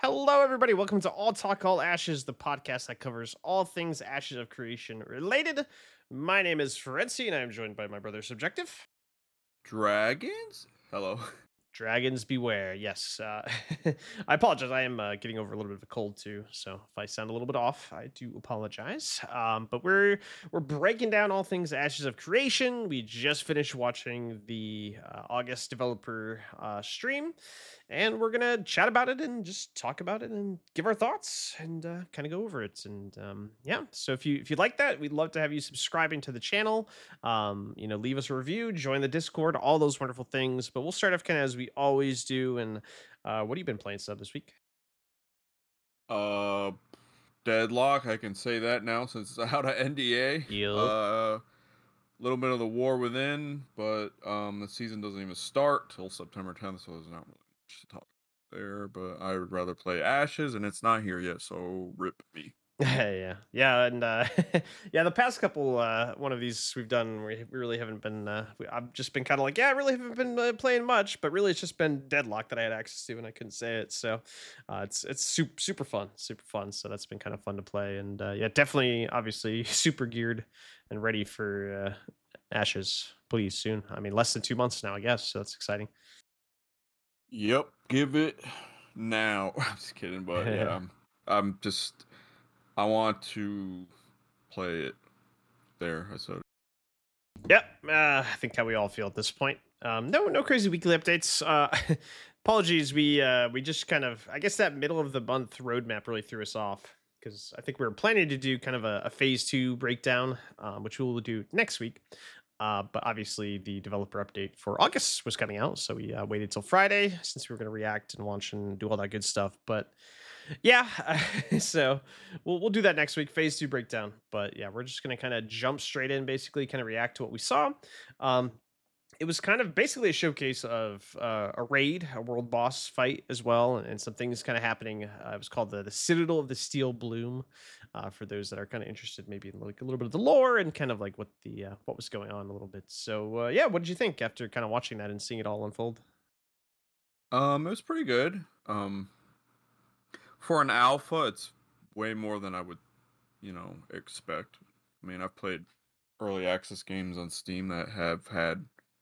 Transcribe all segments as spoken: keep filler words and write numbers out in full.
Hello, everybody. Welcome to All Talk, All Ashes, the podcast that covers all things Ashes of Creation related. My name is Ferency, and I am joined by my brother Subjective. Dragons? Hello. Dragons beware. Yes. Uh, I apologize. I am uh, getting over a little bit of a cold too, so if I sound a little bit off, I do apologize. Um, but we're we're breaking down all things Ashes of Creation. We just finished watching the uh, August developer uh, stream, and we're gonna chat about it and just talk about it and give our thoughts and uh, kind of go over it. And um, yeah, so if you if you like that, we'd love to have you subscribing to the channel. Um, you know, leave us a review, join the Discord, all those wonderful things. But we'll start off kind of as we always do. And uh, what have you been playing sub this week? Uh, Deadlock. I can say that now since it's out of N D A. Yup. Uh, little bit of the War Within, but um, the season doesn't even start till September tenth, so there's not really much to talk there. But I would rather play Ashes, and it's not here yet, so rip me. Yeah, yeah, and uh, yeah, the past couple uh, one of these we've done, we, we really haven't been. Uh, we, I've just been kind of like, yeah, I really haven't been uh, playing much, but really it's just been Deadlock that I had access to, and I couldn't say it. So uh, it's it's super super fun, super fun. So that's been kind of fun to play, and uh, yeah, definitely, obviously, super geared and ready for uh, Ashes. Please soon. I mean, less than two months now, I guess. So that's exciting. Yep, give it now. I'm just kidding, but yeah, I'm, I'm just. I want to play it there. I said. Yep, uh, I think how we all feel at this point. Um, no, no crazy weekly updates. Uh, apologies, we uh, we just kind of, I guess that middle of the month roadmap really threw us off because I think we were planning to do kind of a, a phase two breakdown, um, which we will do next week. Uh, but obviously, the developer update for August was coming out, so we uh, waited till Friday since we were going to react and launch and do all that good stuff. But yeah, so we'll we'll do that next week, phase two breakdown. But yeah, we're just gonna kind of jump straight in, basically, kind of react to what we saw. Um, it was kind of basically a showcase of uh, a raid, a world boss fight as well, and, and some things kind of happening. Uh, it was called the, the Citadel of the Steel Bloom. Uh, for those that are kind of interested, maybe in like a little bit of the lore and kind of like what the uh, what was going on a little bit. So uh, yeah, what did you think after kind of watching that and seeing it all unfold? Um, it was pretty good. Um, for an alpha, it's way more than I would, you know, expect. I mean, I've played early access games on Steam that have had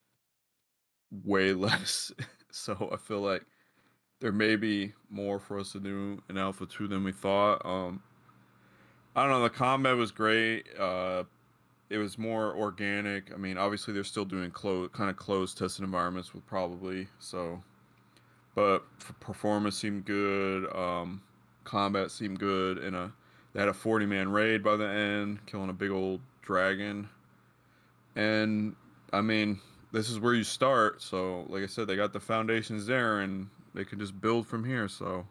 way less, so I feel like there may be more for us to do in Alpha two than we thought. Um, I don't know. The combat was great. Uh, it was more organic. I mean, obviously they're still doing close, kind of closed tested environments with probably so, but performance seemed good. Um, combat seemed good, and a they had a forty man raid by the end, killing a big old dragon. And I mean, this is where you start. So, like I said, they got the foundations there, and they can just build from here. So,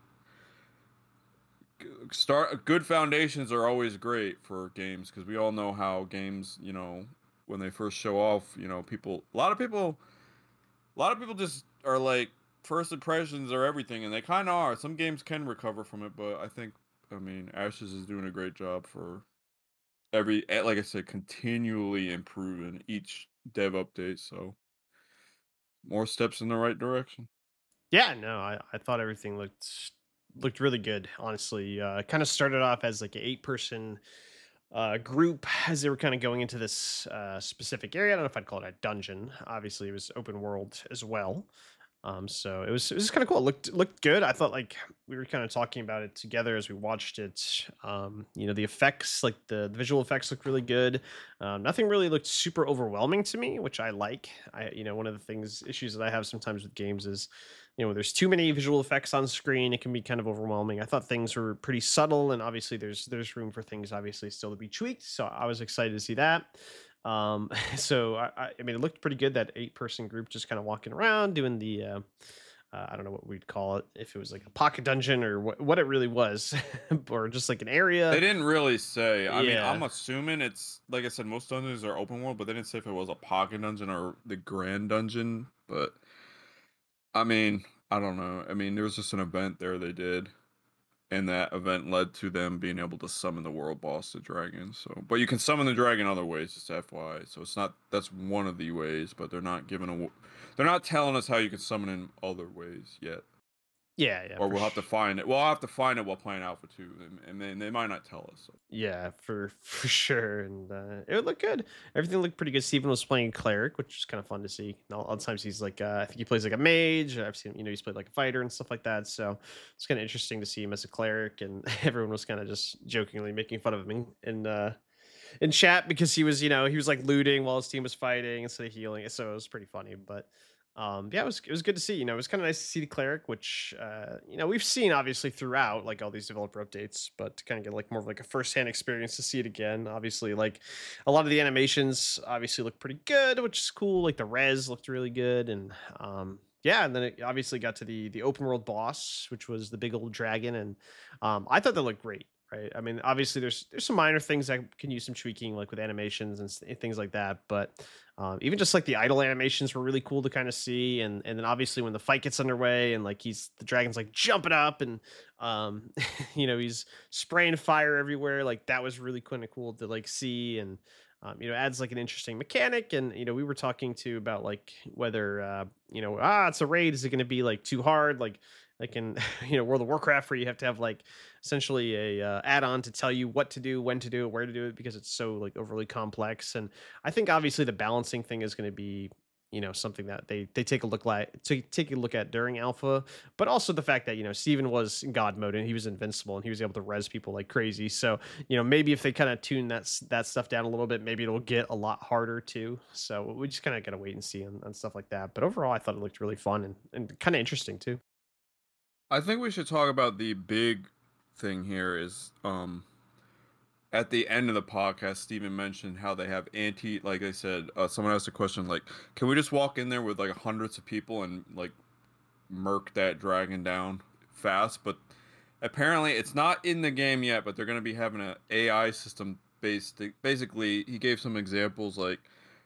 start good foundations are always great for games because we all know how games, you know, when they first show off, you know, people, a lot of people, a lot of people just are like first impressions are everything, and they kind of are. Some games can recover from it, but I think, I mean, Ashes is doing a great job for every, eh, like I said, continually improving each dev update. So more steps in the right direction. Yeah, no, I, I thought everything looked looked really good. Honestly, uh, kind of started off as like an eight person uh, group as they were kind of going into this uh, specific area. I don't know if I'd call it a dungeon. Obviously, it was open world as well. Um, so it was it was kind of cool. It looked looked good. I thought like we were kind of talking about it together as we watched it. Um, you know, the effects, like the, the visual effects, looked really good. Um, nothing really looked super overwhelming to me, which I like. I you know one of the things issues that I have sometimes with games is you know when there's too many visual effects on screen, it can be kind of overwhelming. I thought things were pretty subtle, and obviously there's there's room for things obviously still to be tweaked. So I was excited to see that. Um, so I, I, I mean, it looked pretty good. That eight person group just kind of walking around doing the, uh, uh, I don't know what we'd call it, if it was like a pocket dungeon or what, what it really was, or just like an area. They didn't really say. I mean, Yeah, I'm assuming it's like I said, most dungeons are open world, but they didn't say if it was a pocket dungeon or the grand dungeon. But I mean, I don't know. I mean, there was just an event there they did, and that event led to them being able to summon the world boss, the dragon. So, but you can summon the dragon other ways, just F Y I. So it's not that's one of the ways, but they're not giving a, they're not telling us how you can summon in other ways yet. Yeah, yeah, or for we'll have to sure. find it. We'll have to find it while playing Alpha Two, and, and then they might not tell us. So. Yeah, for for sure, and uh, it would look good. Everything looked pretty good. Steven was playing cleric, which is kind of fun to see. All, all the times he's like, uh, I think he plays like a mage. I've seen, you know, he's played like a fighter and stuff like that. So it's kind of interesting to see him as a cleric, and everyone was kind of just jokingly making fun of him in in, uh, in chat because he was, you know, he was like looting while his team was fighting instead of healing. So it was pretty funny, but. Um, yeah, it was it was good to see. You know, it was kind of nice to see the cleric, which uh, you know we've seen obviously throughout like all these developer updates, but to kind of get like more of like a first hand experience to see it again. Obviously, like a lot of the animations obviously look pretty good, which is cool. Like the res looked really good, and um, yeah, and then it obviously got to the the open world boss, which was the big old dragon, and um, I thought that looked great. Right. I mean, obviously, there's there's some minor things that can use some tweaking, like with animations and s- things like that. But um, even just like the idle animations were really cool to kind of see, and and then obviously when the fight gets underway and like he's the dragon's like jumping up and um, you know he's spraying fire everywhere, like that was really kind of cool to like see, and um, you know adds like an interesting mechanic. And you know we were talking to about like whether uh, you know ah it's a raid, is it going to be like too hard, like like in you know World of Warcraft where you have to have like essentially a uh, add-on to tell you what to do, when to do it, where to do it because it's so like overly complex. And I think obviously the balancing thing is going to be, you know, something that they they take a look like to take a look at during alpha, but also the fact that you know Steven was in God mode and he was invincible and he was able to res people like crazy. So you know maybe if they kind of tune that s- that stuff down a little bit, maybe it'll get a lot harder too. So we just kind of gotta wait and see on, on stuff like that. But overall, I thought it looked really fun and, and kind of interesting too. I think we should talk about the big thing here. Is um at the end of the podcast, Steven mentioned how they have anti. Like I said, uh, someone asked a question like, "Can we just walk in there with like hundreds of people and like murk that dragon down fast?" But apparently, it's not in the game yet. But they're going to be having an A I system based. Basically, he gave some examples like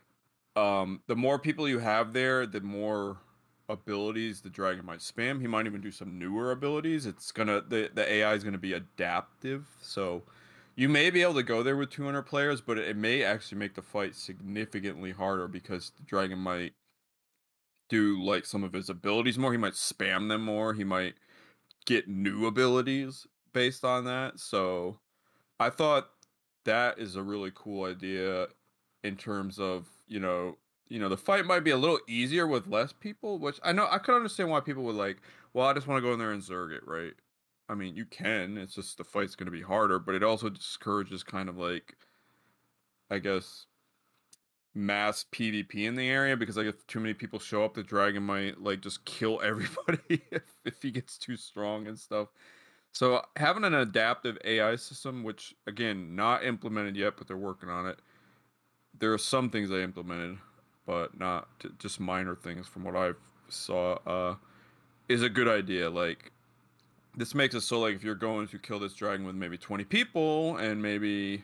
um, the more people you have there, the more abilities the dragon might spam. He might even do some newer abilities. It's gonna the the A I is gonna be adaptive, so you may be able to go there with two hundred players, but it may actually make the fight significantly harder because the dragon might do like some of his abilities more. He might spam them more. He might get new abilities based on that. So I thought that is a really cool idea in terms of, you know, you know, the fight might be a little easier with less people, which I know I could understand why people would like, well, I just want to go in there and zerg it, right? I mean, you can, it's just the fight's going to be harder, but it also discourages kind of like, I guess, mass PvP in the area because like if too many people show up, the dragon might like just kill everybody if, if he gets too strong and stuff. So having an adaptive A I system, which again not implemented yet, but they're working on it. There are some things they implemented, but not t- just minor things from what I've saw. Uh, is a good idea. Like this makes it so like if you're going to kill this dragon with maybe twenty people and maybe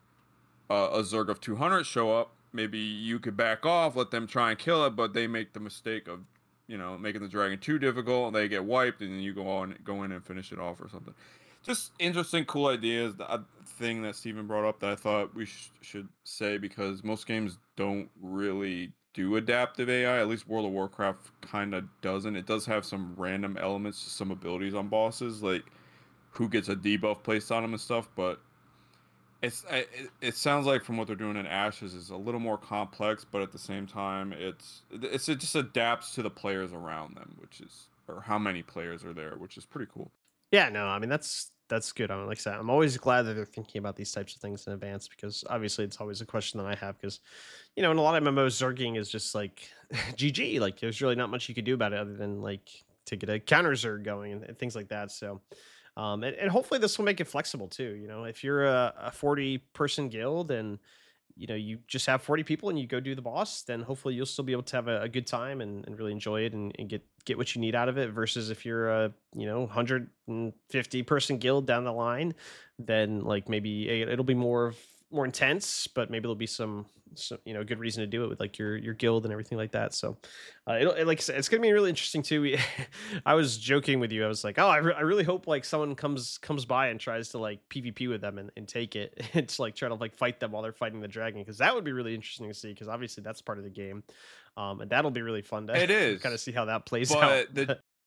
uh, a Zerg of two hundred show up, maybe you could back off, let them try and kill it, but they make the mistake of, you know, making the dragon too difficult, and they get wiped, and then you go on, go in and finish it off or something. Just interesting, cool ideas. The uh, thing that Steven brought up that I thought we sh- should say because most games don't really do adaptive A I. At least World of Warcraft kind of doesn't. It does have some random elements to some abilities on bosses, like who gets a debuff placed on them and stuff, but it's it, it sounds like from what they're doing in Ashes is a little more complex, but at the same time, it's it's it just adapts to the players around them, which is or how many players are there, which is pretty cool. Yeah, no, I mean that's that's good. I mean, like I said, I'm always glad that they're thinking about these types of things in advance because obviously it's always a question that I have because you know in a lot of M M Os, Zerging is just like G G. Like there's really not much you could do about it other than like to get a counter Zerg going and, and things like that. So, um, and, and hopefully this will make it flexible too. You know, if you're a, a forty person guild and you know you just have forty people and you go do the boss, then hopefully you'll still be able to have a, a good time and, and really enjoy it and, and get get what you need out of it versus if you're a you know one hundred fifty person guild down the line, then like maybe it- it'll be more of more intense, but maybe there'll be some, some you know good reason to do it with like your your guild and everything like that. So uh, it'll it, like I said, it's gonna be really interesting too. We, I was joking with you. I was like, oh, I, re- I really hope like someone comes comes by and tries to like PvP with them and, and take it. It's like try to like fight them while they're fighting the dragon because that would be really interesting to see because obviously that's part of the game, um, and that'll be really fun to It kind is, of see how that plays out. but the But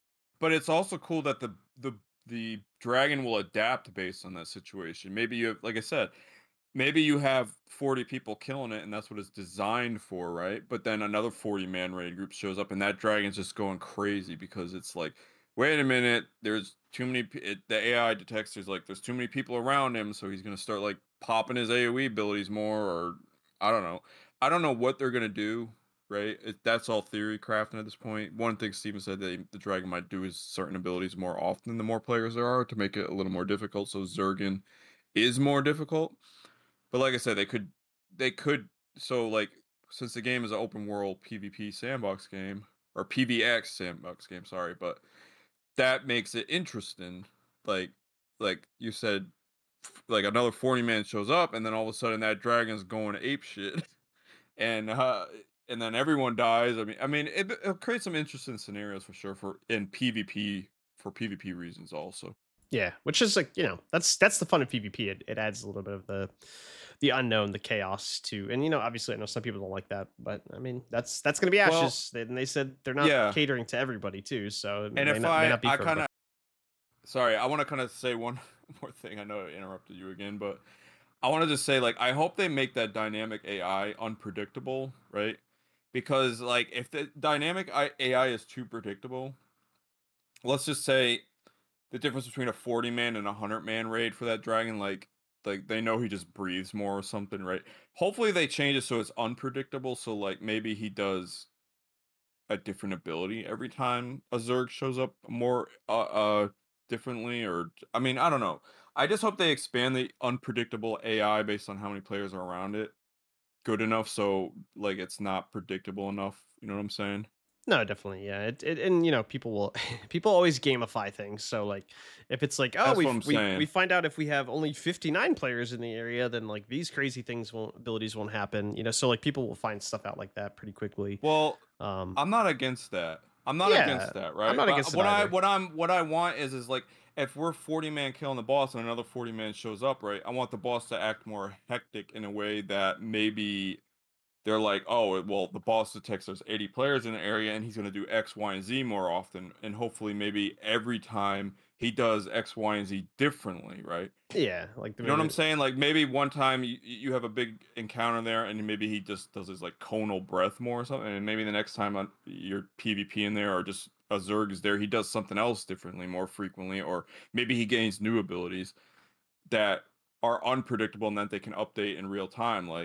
but it's also cool that the the the dragon will adapt based on that situation. Maybe you have, like I said, maybe you have forty people killing it and that's what it's designed for, right? But then another forty man raid group shows up and that dragon's just going crazy because it's like, wait a minute, there's too many pe- it, the A I detects there's like there's too many people around him, so he's going to start like popping his AoE abilities more, or I don't know. I don't know what they're going to do, right? It, that's all theory crafting at this point. One thing Steven said that the dragon might do is certain abilities more often the more players there are to make it a little more difficult, so Zergan is more difficult. But like I said, they could they could so like since the game is an open world PvP sandbox game or P V X sandbox game, sorry, but that makes it interesting. Like like you said, f- like another forty man shows up and then all of a sudden that dragon's going ape shit and uh and then everyone dies. I mean I mean it, it'll create some interesting scenarios for sure for in PvP for PvP reasons also. Yeah, which is like, you know, that's that's the fun of PvP. It, it adds a little bit of the the unknown, the chaos to, and you know, obviously I know some people don't like that, but I mean, that's that's going to be Well, Ashes, and they said they're not yeah. catering to everybody too, so it And may if not may I not be I for kind everybody. of sorry, I want to kind of say one more thing. I know I interrupted you again, but I want to just say, like, I hope they make that dynamic A I unpredictable, right? Because, like, if the dynamic I- A I is too predictable, let's just say the difference between a forty man and a one hundred man raid for that dragon, like, like they know he just breathes more or something, right? Hopefully they change it so it's unpredictable. So, like, maybe he does a different ability every time a Zerg shows up more uh, uh differently, or I mean I don't know. I just hope they expand the unpredictable A I based on how many players are around it good enough so like it's not predictable enough. You know what I'm saying? No, definitely, yeah. It, it and you know, people will people always gamify things. So like, if it's like, oh, That's we what I'm we we saying. find out if we have only fifty nine players in the area, then like these crazy things won't abilities won't happen. You know, so like people will find stuff out like that pretty quickly. Well, Um, I'm not against that. I'm not yeah, against that, I'm right? not But against it what I either. what I'm what I want is is like if we're forty man killing the boss and another forty man shows up, right? I want the boss to act more hectic in a way that maybe they're like, oh, well, the boss detects there's eighty players in the area and he's going to do X, Y, and Z more often. And hopefully, maybe every time he does X, Y, and Z differently, right? Yeah, like the You know what I'm maybe. saying? Like maybe one time you, you have a big encounter there and maybe he just does his like conal breath more or something. And maybe the next time on your PvP in there or just a Zerg is there, he does something else differently more frequently. Or maybe he gains new abilities that are unpredictable and that they can update in real time. Like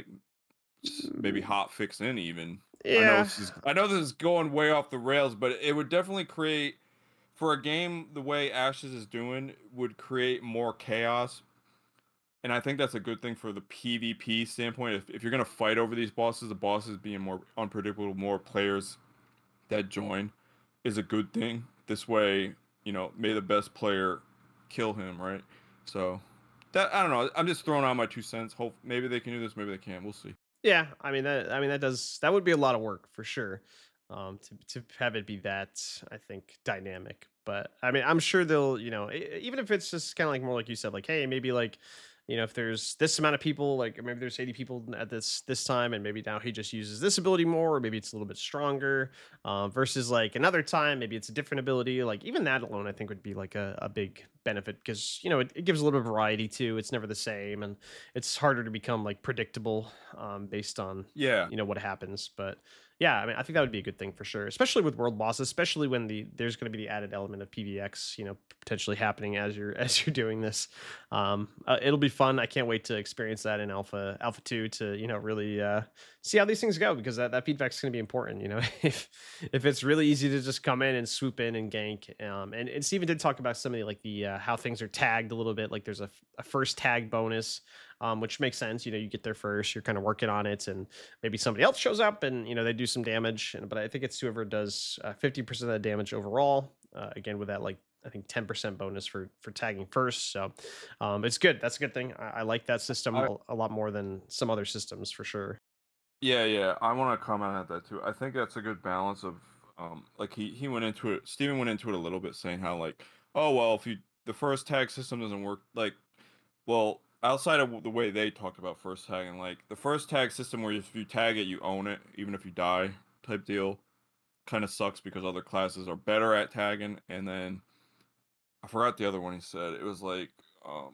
maybe Mm, hot fix in even. I know yeah, this is I know this is going way off the rails, but it would definitely create for a game the way Ashes is doing would create more chaos. And I think that's a good thing for the PvP standpoint. If, if you're gonna fight over these bosses, the bosses being more unpredictable, more players that join is a good thing. This way, you know, may the best player kill him, right? So that I don't know. I'm just throwing out my two cents. Hope maybe they can do this, maybe they can't. We'll see. yeah. I mean that. I mean that does that would be a lot of work for sure. Um, to to have it be that, I think, dynamic. But I mean, I'm sure they'll, you know, e- even if it's just kind of like more like you said, like, hey, maybe like, you know, if there's this amount of people, like maybe there's eighty people at this this time, and maybe now he just uses this ability more, or maybe it's a little bit stronger, uh, versus like another time, maybe it's a different ability. Like even that alone, I think would be like a, a big benefit because you know it, it gives a little bit of variety too. It's never the same, and it's harder to become like predictable um, based on Yeah. you know what happens. But yeah, I mean, I think that would be a good thing for sure, especially with world bosses, especially when the there's going to be the added element of P V X, you know, potentially happening as you're as you're doing this. Um, uh, it'll be fun. I can't wait to experience that in Alpha Alpha Two to you know really uh, see how these things go because that that feedback's going to be important. You know, if if it's really easy to just come in and swoop in and gank, um, and and Steven did talk about some of the like the uh, how things are tagged a little bit. Like there's a, a first tag bonus, um, which makes sense. You know, you get there first, you're kind of working on it, and maybe somebody else shows up and you know they do some damage. And but I think it's whoever does uh, fifty percent of the damage overall. Uh, again, with that like I think ten percent bonus for for tagging first. So um, it's good. That's a good thing. I, I like that system I a, a lot more than some other systems for sure. yeah, yeah. I want to comment on that too. I think that's a good balance of um like he he went into it Steven went into it a little bit saying how like, oh well, if you the first tag system doesn't work like well, outside of the way they talk about first tagging, like the first tag system where if you tag it, you own it, even if you die type deal. kind of sucks because other classes are better at tagging. And then I forgot the other one he said. It was like, um,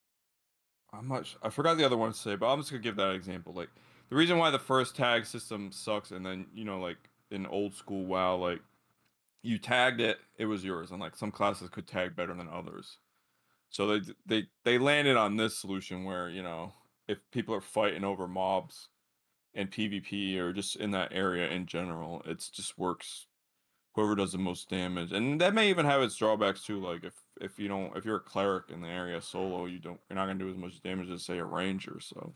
I'm not. su- I forgot the other one to say, but I'm just gonna give that example. Like the reason why the first tag system sucks, and then you know, like in old school WoW, like you tagged it, it was yours, and like some classes could tag better than others. So they they they landed on this solution where you know if people are fighting over mobs in PvP or just in that area in general, it's just works whoever does the most damage. And that may even have its drawbacks too. Like if if you don't if you're a cleric in the area solo, you don't you're not gonna do as much damage as say a ranger. So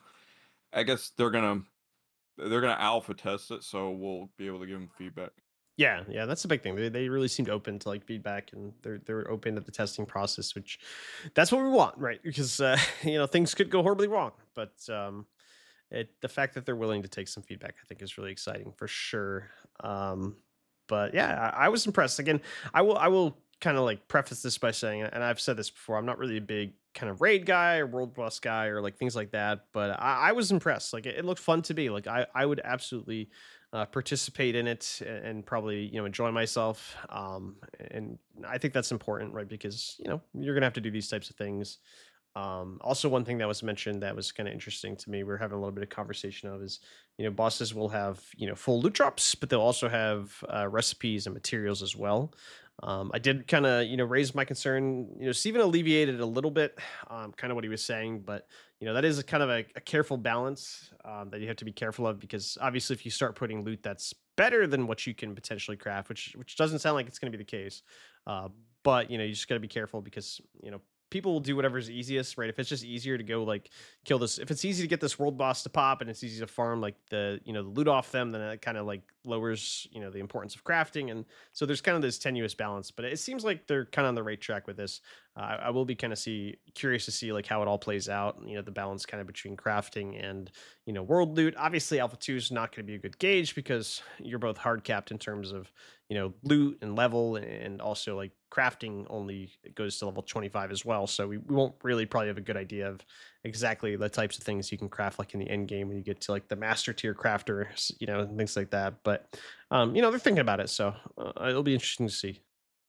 I guess they're gonna they're gonna alpha test it, so we'll be able to give them feedback. Yeah, yeah, that's the big thing. They they really seemed open to like feedback, and they're they're open to the testing process, which that's what we want, right? Because uh, you know things could go horribly wrong, but um, it the fact that they're willing to take some feedback, I think, is really exciting for sure. Um, but yeah, I, I was impressed. Again, I will I will kind of like preface this by saying, and I've said this before, I'm not really a big kind of raid guy or world boss guy or like things like that, but I, I was impressed. Like it, it looked fun to me. Like I I would absolutely uh, participate in it and, and probably you know enjoy myself. Um, and I think that's important, right? Because you know you're gonna have to do these types of things. Um, also, one thing that was mentioned that was kind of interesting to me, we are having a little bit of conversation of is, you know, bosses will have, you know, full loot drops, but they'll also have uh, recipes and materials as well. Um, I did kind of, you know, raise my concern. You know, Stephen alleviated a little bit, um, kind of what he was saying, but you know, that is a kind of a, a careful balance um, that you have to be careful of because obviously, if you start putting loot that's better than what you can potentially craft, which which doesn't sound like it's going to be the case, uh, but you know, you just got to be careful because you know people will do whatever's easiest, right? If it's just easier to go like kill this, if it's easy to get this world boss to pop and it's easy to farm like the you know the loot off them, then it kind of like lowers you know the importance of crafting, and so there's kind of this tenuous balance. But it seems like they're kind of on the right track with this. Uh, I, I will be kind of see curious to see like how it all plays out. You know the balance kind of between crafting and you know world loot. Obviously, Alpha Two is not going to be a good gauge because you're both hard capped in terms of you know loot and level, and also like crafting only goes to level twenty-five as well, so we, we won't really probably have a good idea of exactly the types of things you can craft like in the end game when you get to like the master tier crafters, you know and things like that. But um you know they're thinking about it, so uh, it'll be interesting to see.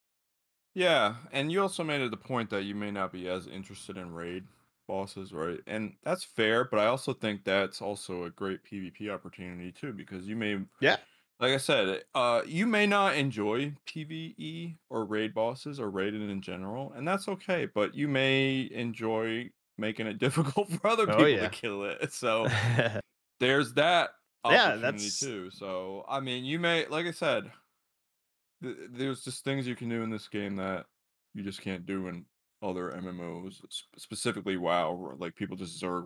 Yeah, and you also made it the point that you may not be as interested in raid bosses, right? And that's fair, but I also think that's also a great PvP opportunity too, because you may, Yeah. like I said, uh, you may not enjoy PvE or raid bosses or raiding in general, and that's okay, but you may enjoy making it difficult for other Oh people to yeah. kill it. So there's that Yeah, opportunity that's too. So, I mean, you may, like I said, th- there's just things you can do in this game that you just can't do in other M M Os, s- specifically WoW. Where, like people just zerg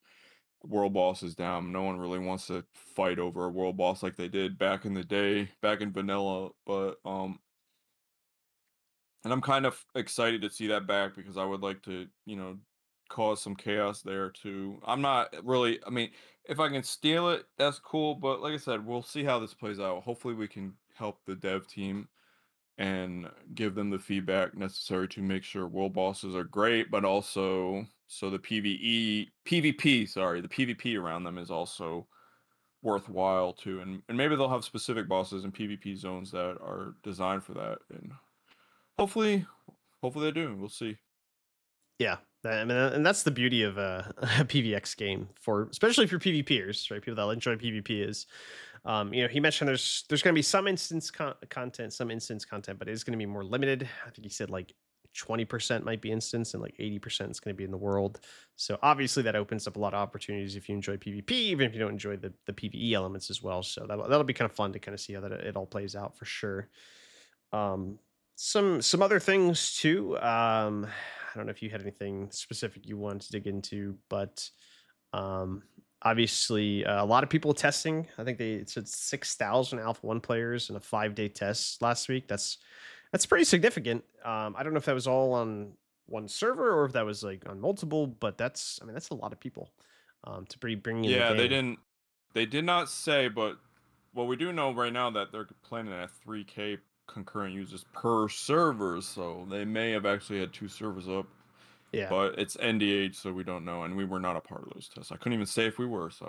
world bosses down. No one really wants to fight over a world boss like they did back in the day, back in vanilla. But um, and I'm kind of excited to see that back because I would like to, you know, cause some chaos there too. I'm not really. I mean, if I can steal it, that's cool. But like I said, we'll see how this plays out. Hopefully, we can help the dev team and give them the feedback necessary to make sure world bosses are great, but also so the PvE PvP, sorry, the PvP around them is also worthwhile too. And and maybe they'll have specific bosses and PvP zones that are designed for that. And hopefully hopefully they do. We'll see. Yeah, I mean, and that's the beauty of a, a P V X game for, especially for PvPers, right? People that enjoy PvP is, um, you know, he mentioned there's there's going to be some instance con- content, some instance content, but it's going to be more limited. I think he said like twenty percent might be instance and like eighty percent is going to be in the world. So obviously that opens up a lot of opportunities if you enjoy PvP, even if you don't enjoy the, the PvE elements as well. So that'll, that'll be kind of fun to kind of see how that it all plays out for sure. Um, some some other things too. Um, I don't know if you had anything specific you wanted to dig into, but um, obviously uh, a lot of people testing. I think they said six thousand Alpha One players in a five day test last week. That's that's pretty significant. Um, I don't know if that was all on one server or if that was like on multiple, but that's I mean that's a lot of people um, to be bringing in the Yeah, they game. didn't they did not say, but well, we do know right now that they're planning at three K concurrent users per server, so they may have actually had two servers up. Yeah. But it's N D H, so we don't know, and we were not a part of those tests. I couldn't even say if we were, so.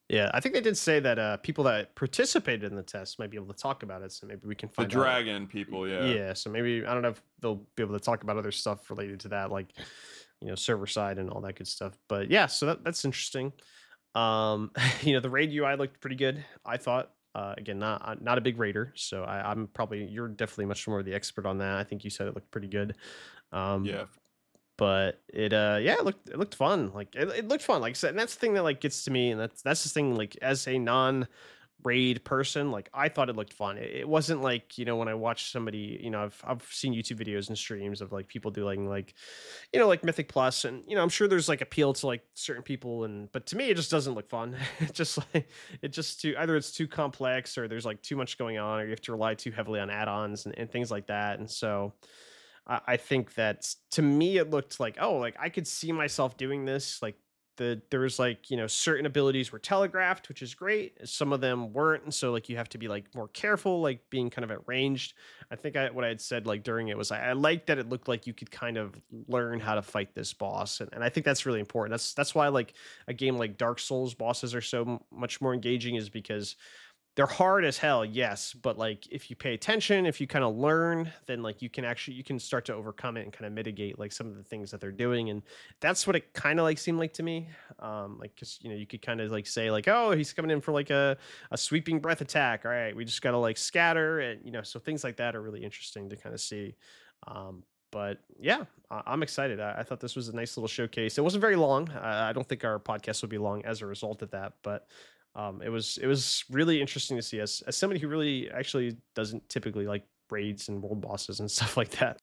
Yeah, I think they did say that uh, people that participated in the test might be able to talk about it, so maybe we can The find out. dragon Y- people, yeah. Yeah, so maybe I don't know if they'll be able to talk about other stuff related to that, like you know, server side and all that good stuff. But yeah, so that, that's interesting. Um, you know, the raid U I looked pretty good, I thought. Uh, again, not uh, not a big raider, so I, I'm probably you're definitely much more the expert on that. I think you said it looked pretty good. Um, Yeah. but it uh yeah it looked it looked fun, like it, it looked fun, like I said, and that's the thing that like gets to me, and that's that's the thing, like as a non raid person, like I thought it looked fun. It, it wasn't like, you know, when I watch somebody, you know, I've I've seen YouTube videos and streams of like people doing like, you know, like Mythic Plus, and you know, I'm sure there's like appeal to like certain people, and but to me it just doesn't look fun. It just like it just too either it's too complex, or there's like too much going on, or you have to rely too heavily on add-ons and, and things like that. And so I, I think that to me it looked like, oh, like I could see myself doing this. Like the there was like, you know, certain abilities were telegraphed, which is great. Some of them weren't, and so like you have to be like more careful, like being kind of at ranged. I think I what I had said like during it was I, I liked that it looked like you could kind of learn how to fight this boss, and, and I think that's really important. That's that's why like a game like Dark Souls bosses are so m- much more engaging, is because they're hard as hell, yes, but like if you pay attention, if you kind of learn, then like you can actually you can start to overcome it and kind of mitigate like some of the things that they're doing. And that's what it kind of like seemed like to me. Um like, because you know, you could kind of like say like, oh, he's coming in for like a a sweeping breath attack, all right, we just gotta like scatter, and you know, so things like that are really interesting to kind of see. um but yeah, I- I'm excited. I-, I thought this was a nice little showcase. It wasn't very long. I, I don't think our podcast will be long as a result of that, but um, it was it was really interesting to see, as as somebody who really actually doesn't typically like raids and world bosses and stuff like that.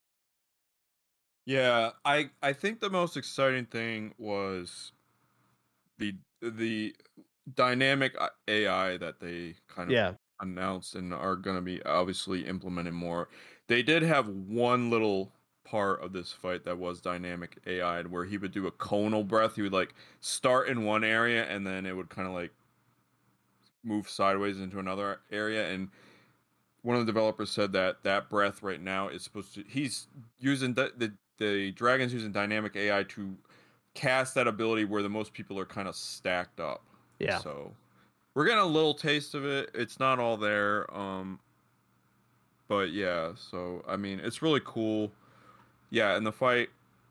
Yeah, I I think the most exciting thing was the the dynamic uh, A I that they kind of Yeah, announced and are going to be obviously implemented more. They did have one little part of this fight that was dynamic A I, where he would do a conal breath. He would like start in one area and then it would kind of like move sideways into another area. And one of the developers said that that breath right now is supposed to. He's using the the, the dragon's using dynamic A I to cast that ability where the most people are kind of stacked up. yeah, So we're getting a little taste of it. It's not all there, um, but yeah. So I mean, it's really cool. Yeah, and the fight,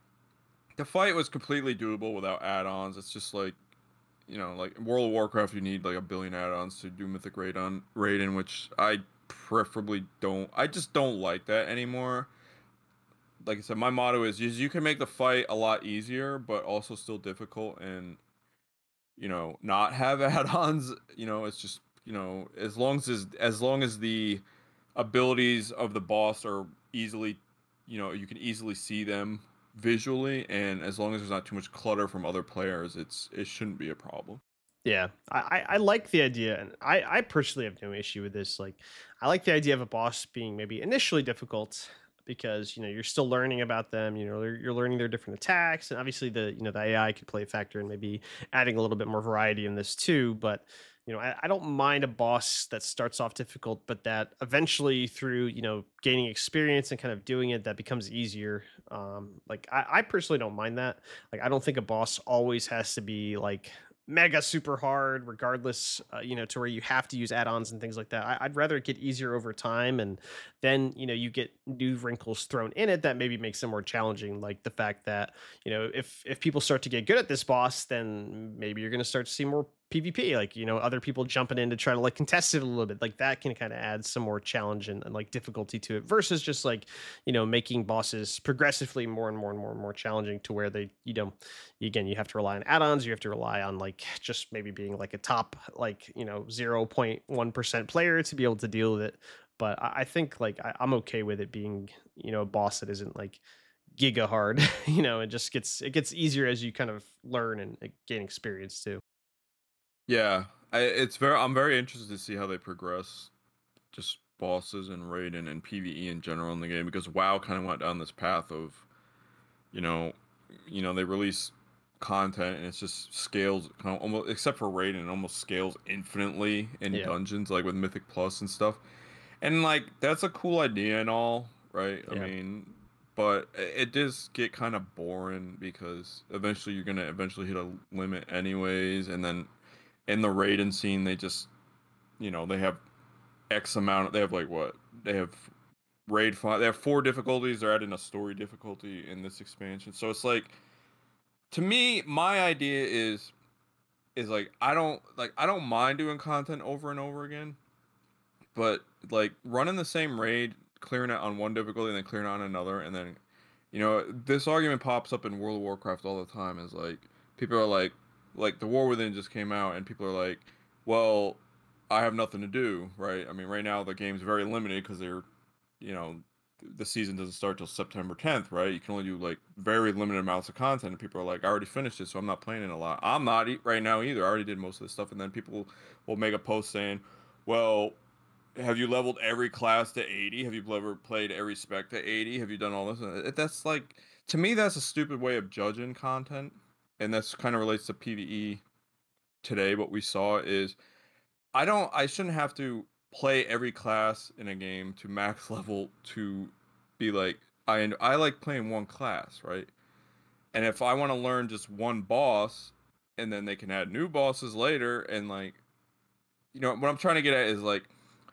the fight was completely doable without add-ons. It's just like, you know, like in World of Warcraft, you need like a billion add-ons to do Mythic Raid on Raiden, which I preferably don't. I just don't like that anymore. Like I said, my motto is, is you can make the fight a lot easier, but also still difficult, and you know, not have add-ons. You know, it's just, you know, as long as as long as the abilities of the boss are easily, you know, you can easily see them visually, and as long as there's not too much clutter from other players, it's it shouldn't be a problem. yeah. I, I I like the idea, and I I personally have no issue with this. Like, I like the idea of a boss being maybe initially difficult, because you know you're still learning about them. You know, you're, you're learning their different attacks, and obviously the you know the A I could play a factor in maybe adding a little bit more variety in this too. But you know, I, I don't mind a boss that starts off difficult, but that eventually through you know gaining experience and kind of doing it, that becomes easier. Um, like I, I personally don't mind that. Like, I don't think a boss always has to be like mega super hard regardless, uh, you know, to where you have to use add-ons and things like that. I, I'd rather it get easier over time, and then you know you get new wrinkles thrown in it that maybe makes it more challenging, like the fact that you know if if people start to get good at this boss, then maybe you're going to start to see more PvP, like you know other people jumping in to try to like contest it a little bit. Like that can kind of add some more challenge and, and like difficulty to it, versus just like you know making bosses progressively more and more and more and more challenging, to where they you know again you have to rely on add-ons, you have to rely on like just maybe being like a top like you know zero point one percent player to be able to deal with it. But I, I think like I, I'm okay with it being you know a boss that isn't like giga hard. You know, it just gets it gets easier as you kind of learn and uh, gain experience too. Yeah, I, it's very. I'm very interested to see how they progress, just bosses and Raiden and PvE in general in the game, because WoW kind of went down this path of, you know, you know they release content and it's just scales kind of almost, except for Raiden, it almost scales infinitely in Yeah, dungeons like with Mythic Plus and stuff. And like that's a cool idea and all, right? I yeah, mean, but it does get kind of boring because eventually you're gonna eventually hit a limit anyways, and then in the Raiden scene, they just, you know, they have X amount. They have like what? They have raid five. They have four difficulties. They're adding a story difficulty in this expansion. So it's like, to me, my idea is is like I don't like I don't mind doing content over and over again, but like running the same raid, clearing it on one difficulty and then clearing it on another, and then, you know, this argument pops up in World of Warcraft all the time. Is like people are like, like the War Within just came out, and people are like, well, I have nothing to do, right? I mean, right now the game's very limited because they're, you know, the season doesn't start till September tenth, right? You can only do like very limited amounts of content, and people are like, I already finished it, so I'm not playing it a lot. I'm not e- right now either. I already did most of this stuff, and then people will make a post saying, well, have you leveled every class to eighty? Have you ever played every spec to eighty? Have you done all this? And that's like, to me, that's a stupid way of judging content, and that's kind of relates to PvE today. What we saw is I don't I shouldn't have to play every class in a game to max level to be like I I like playing one class, right? And if I want to learn just one boss and then they can add new bosses later, and like, you know, what I'm trying to get at is like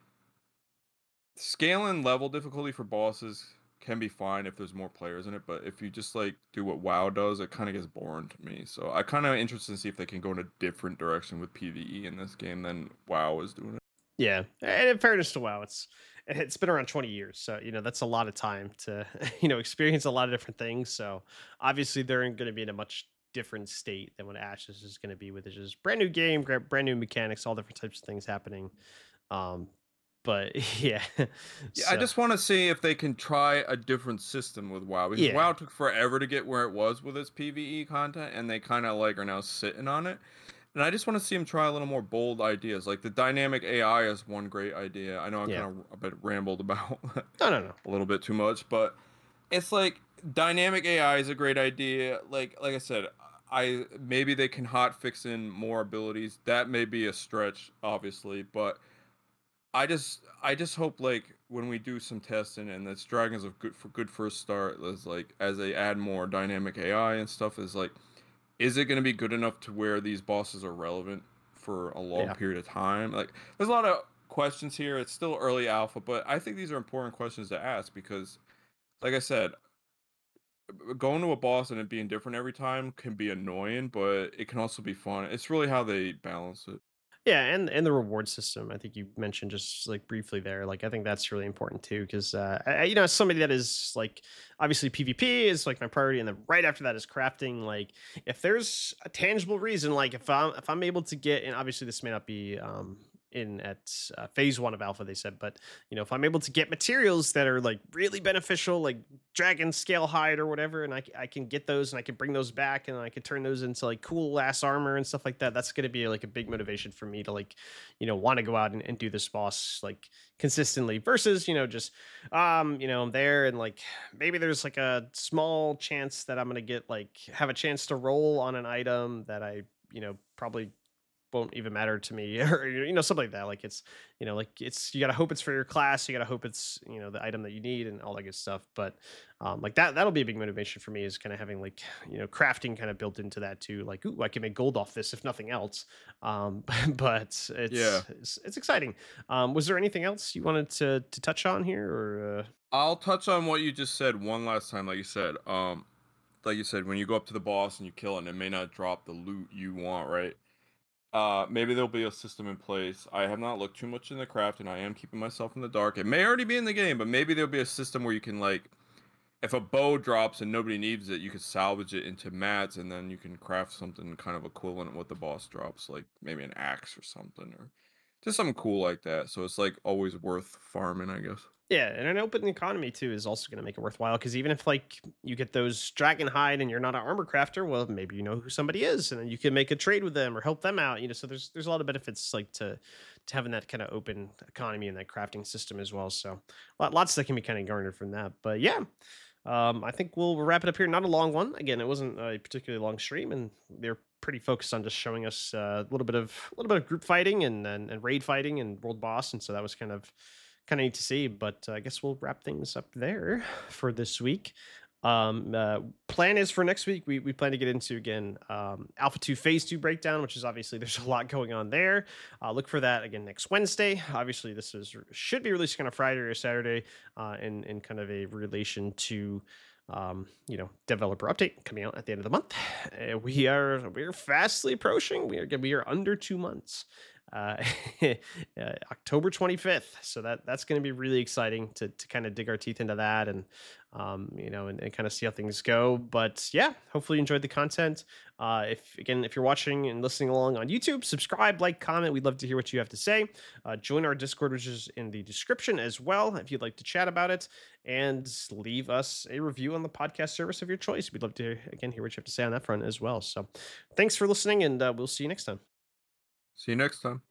scaling level difficulty for bosses can be fine if there's more players in it, but if you just like do what WoW does, it kind of gets boring to me. So I kind of interested to see if they can go in a different direction with PvE in this game than WoW is doing it. Yeah, and in fairness to WoW, it's it's been around twenty years, so you know that's a lot of time to you know experience a lot of different things. So obviously they're going to be in a much different state than what Ashes is going to be with it. Just brand new game, gra- brand new mechanics, all different types of things happening. Um, but yeah, Yeah, I so just want to see if they can try a different system with WoW, because yeah, WoW took forever to get where it was with its PvE content, and they kind of like are now sitting on it. And I just want to see them try a little more bold ideas. Like the dynamic A I is one great idea. I know I yeah, kind of a bit rambled about no, no, no, a little bit too much, but it's like dynamic A I is a great idea. Like like I said, I maybe they can hot fix in more abilities. That may be a stretch, obviously, but I just I just hope like when we do some testing and that's Dragons of good for good first start is like as they add more dynamic A I and stuff, is like, is it going to be good enough to where these bosses are relevant for a long yeah. period of time? Like there's a lot of questions here. It's still early alpha, but I think these are important questions to ask because like I said, going to a boss and it being different every time can be annoying, but it can also be fun. It's really how they balance it. Yeah, and and the reward system. I think you mentioned just like briefly there. Like I think that's really important too, because uh, I, I- you know, as somebody that is like obviously PvP is like my priority, and then right after that is crafting. Like if there's a tangible reason, like if I'm if I'm able to get, and obviously this may not be um in at uh, phase one of alpha, they said, but you know if I'm able to get materials that are like really beneficial, like dragon scale hide or whatever, and I, c- I can get those and I can bring those back and I can turn those into like cool ass armor and stuff like that. That's going to be like a big motivation for me to like, you know, want to go out and, and do this boss like consistently versus, you know, just, um, you know, I'm there and like maybe there's like a small chance that I'm going to get like have a chance to roll on an item that I, you know, probably won't even matter to me or you know something like that. Like it's you know like it's you gotta hope it's for your class, you gotta hope it's you know the item that you need and all that good stuff. But um like that that'll be a big motivation for me, is kind of having like you know crafting kind of built into that too. Like, ooh, I can make gold off this if nothing else. um but it's Yeah. it's, it's exciting. Um was there anything else you wanted to to touch on here or uh I'll touch on what you just said one last time. Like you said, um, like you said, when you go up to the boss and you kill it, and it may not drop the loot you want, right? Uh, maybe there'll be a system in place. I have not looked too much in the craft, and I am keeping myself in the dark. It may already be in the game, but maybe there'll be a system where you can like, if a bow drops and nobody needs it, you can salvage it into mats, and then you can craft something kind of equivalent what the boss drops, like maybe an axe or something, or just something cool like that. So it's like always worth farming, I guess. Yeah, and an open economy too is also going to make it worthwhile, because even if like you get those dragon hide and you're not an armor crafter, well, maybe you know who somebody is, and then you can make a trade with them or help them out. You know, so there's there's a lot of benefits like to to having that kind of open economy and that crafting system as well. So lot, lots that can be kind of garnered from that. But yeah, um, I think we'll wrap it up here. Not a long one. Again, it wasn't a particularly long stream, and they're pretty focused on just showing us uh, a little bit of a little bit of group fighting and, and and raid fighting and world boss, and so that was kind of kind of neat to see. But uh, I guess we'll wrap things up there for this week. Um, uh, plan is for next week. We, we plan to get into again um, Alpha two Phase two breakdown, which is obviously there's a lot going on there. Uh, look for that again next Wednesday. Obviously, this is should be released kind of Friday or Saturday, uh, in in kind of a relation to um, you know, developer update coming out at the end of the month. Uh, we are we are fastly approaching. We are we are under two months. Uh, uh, October twenty-fifth. So that that's going to be really exciting to to kind of dig our teeth into that and um, you know, and, and kind of see how things go. But yeah, hopefully you enjoyed the content. Uh, if again, if you're watching and listening along on YouTube, subscribe, like, comment. We'd love to hear what you have to say. Uh, join our Discord, which is in the description as well, if you'd like to chat about it, and leave us a review on the podcast service of your choice. We'd love to again hear what you have to say on that front as well. So, thanks for listening, and uh, we'll see you next time. See you next time.